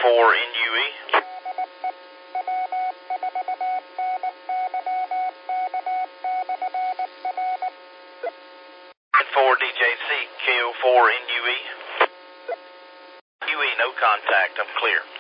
KO4 in UE. 4 DJC, KO4 in UE. UE, no contact, I'm clear.